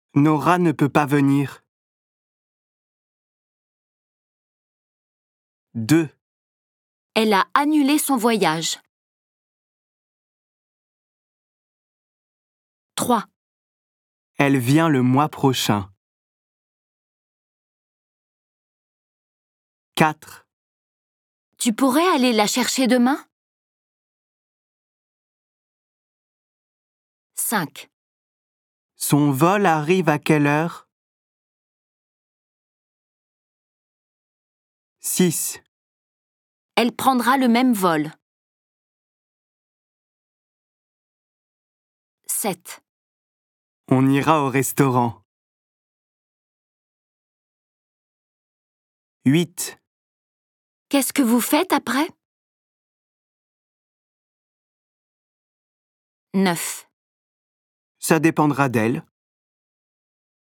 Nora ne peut pas venir. 2. Elle a annulé son voyage. 3. Elle vient le mois prochain. 4. Tu pourrais aller la chercher demain? 5. Son vol arrive à quelle heure? 6. Elle prendra le même vol. 7. On ira au restaurant. 8. Qu'est-ce que vous faites après? 9. Ça dépendra d'elle.